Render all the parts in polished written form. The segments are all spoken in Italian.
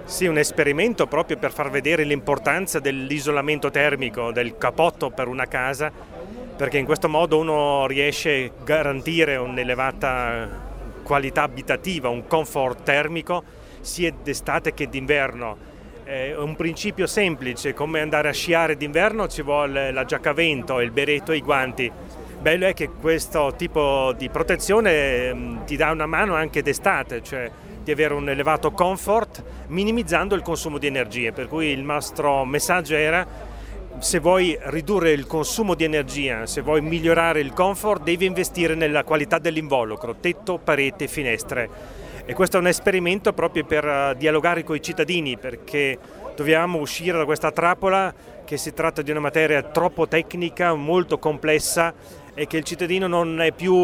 Sì, un esperimento proprio per far vedere l'importanza dell'isolamento termico, del cappotto per una casa, perché in questo modo uno riesce a garantire un'elevata qualità abitativa, un comfort termico sia d'estate che d'inverno. È un principio semplice, come andare a sciare d'inverno ci vuole la giacca a vento, il berretto e i guanti. Bello è che questo tipo di protezione ti dà una mano anche d'estate, cioè di avere un elevato comfort minimizzando il consumo di energie, per cui il nostro messaggio era: se vuoi ridurre il consumo di energia, se vuoi migliorare il comfort, devi investire nella qualità dell'involucro, tetto, parete, finestre. E questo è un esperimento proprio per dialogare con i cittadini, perché dobbiamo uscire da questa trappola che si tratta di una materia troppo tecnica, molto complessa, e che il cittadino non è più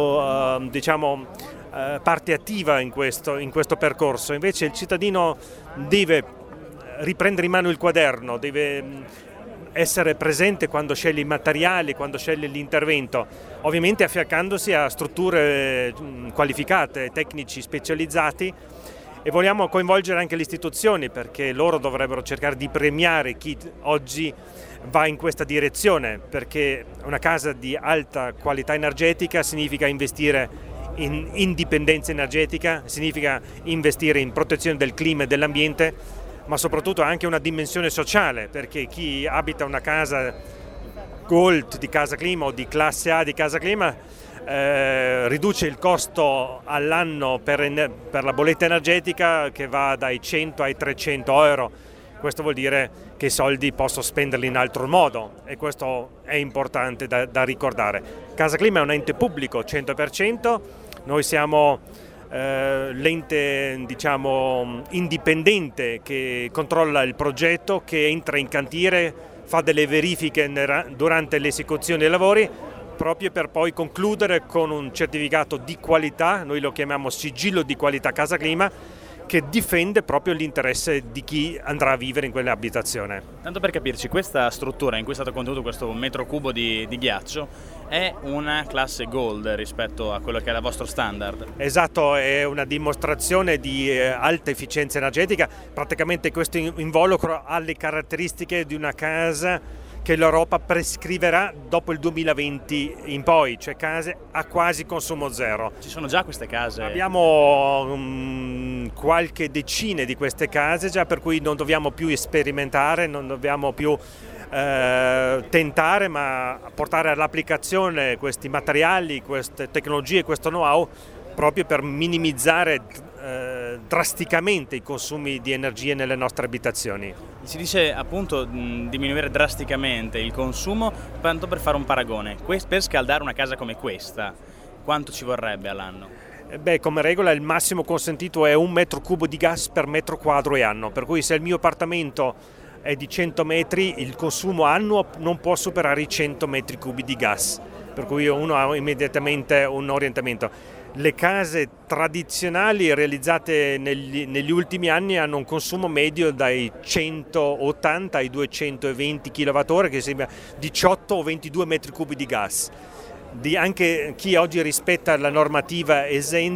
parte attiva in questo percorso. Invece il cittadino deve riprendere in mano il quaderno, deve essere presente quando sceglie i materiali, quando sceglie l'intervento, ovviamente affiancandosi a strutture qualificate, tecnici specializzati, e vogliamo coinvolgere anche le istituzioni, perché loro dovrebbero cercare di premiare chi oggi va in questa direzione, perché una casa di alta qualità energetica significa investire in indipendenza energetica, significa investire in protezione del clima e dell'ambiente, ma soprattutto anche una dimensione sociale, perché chi abita una casa Gold di Casa Clima o di classe A di Casa Clima riduce il costo all'anno per la bolletta energetica, che va dai 100 ai 300 euro. Questo vuol dire che i soldi posso spenderli in altro modo, e questo è importante da ricordare. Casa Clima è un ente pubblico 100%, noi siamo l'ente indipendente che controlla il progetto, che entra in cantiere, fa delle verifiche durante l'esecuzione dei lavori, proprio per poi concludere con un certificato di qualità, noi lo chiamiamo sigillo di qualità Casa Clima, che difende proprio l'interesse di chi andrà a vivere in quell'abitazione. Tanto per capirci, questa struttura in cui è stato contenuto questo metro cubo di ghiaccio è una classe Gold rispetto a quello che è il vostro standard? Esatto, è una dimostrazione di alta efficienza energetica. Praticamente questo involucro ha le caratteristiche di una casa che l'Europa prescriverà dopo il 2020 in poi, cioè case a quasi consumo zero. Ci sono già queste case? Abbiamo qualche decine di queste case già, per cui non dobbiamo più sperimentare, non dobbiamo più tentare, ma portare all'applicazione questi materiali, queste tecnologie, questo know-how, proprio per minimizzare drasticamente i consumi di energia nelle nostre abitazioni. Si dice appunto diminuire drasticamente il consumo, tanto per fare un paragone. Per scaldare una casa come questa, quanto ci vorrebbe all'anno? Come regola il massimo consentito è 1 metro cubo di gas per metro quadro e anno, per cui se il mio appartamento è di 100 metri, il consumo annuo non può superare i 100 metri cubi di gas, per cui uno ha immediatamente un orientamento. Le case tradizionali realizzate negli ultimi anni hanno un consumo medio dai 180 ai 220 kWh, che sembra 18 o 22 metri cubi di gas. Anche chi oggi rispetta la normativa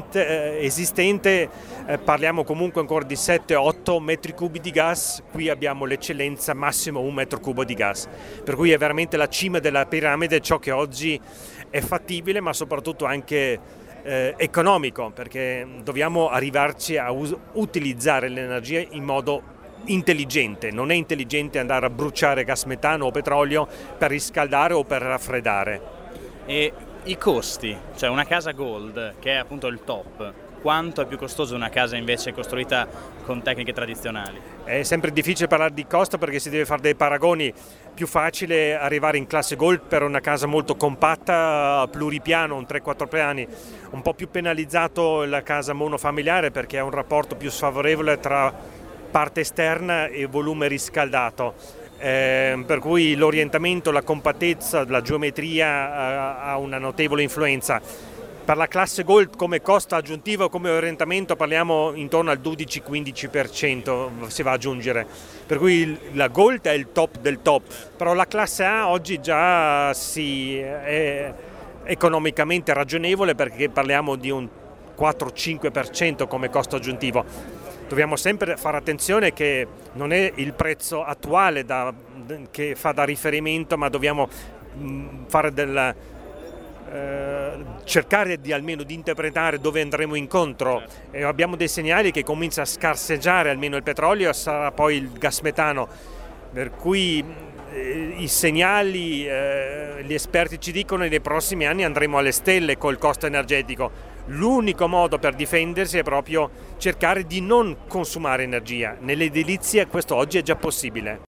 esistente, parliamo comunque ancora di 7-8 metri cubi di gas. Qui abbiamo l'eccellenza, massimo 1 metro cubo di gas, per cui è veramente la cima della piramide ciò che oggi è fattibile, ma soprattutto anche economico, perché dobbiamo arrivarci a utilizzare l'energia in modo intelligente. Non è intelligente andare a bruciare gas metano o petrolio per riscaldare o per raffreddare. E i costi, cioè una casa Gold, che è appunto il top, quanto è più costosa una casa invece costruita con tecniche tradizionali? È sempre difficile parlare di costo, perché si deve fare dei paragoni. Più facile arrivare in classe Gold per una casa molto compatta, pluripiano, un 3-4 piani, un po' più penalizzato la casa monofamiliare, perché ha un rapporto più sfavorevole tra parte esterna e volume riscaldato. Per cui l'orientamento, la compattezza, la geometria ha una notevole influenza. Per la classe Gold come costo aggiuntivo, come orientamento, parliamo intorno al 12-15% si va ad aggiungere, per cui la Gold è il top del top, però la classe A oggi già è economicamente ragionevole, perché parliamo di un 4-5% come costo aggiuntivo. Dobbiamo sempre fare attenzione che non è il prezzo attuale che fa da riferimento, ma dobbiamo fare cercare almeno di interpretare dove andremo incontro. Abbiamo dei segnali che comincia a scarseggiare almeno il petrolio, sarà poi il gas metano, per cui i segnali, gli esperti ci dicono che nei prossimi anni andremo alle stelle col costo energetico. L'unico modo per difendersi è proprio cercare di non consumare energia. Nell'edilizia questo oggi è già possibile.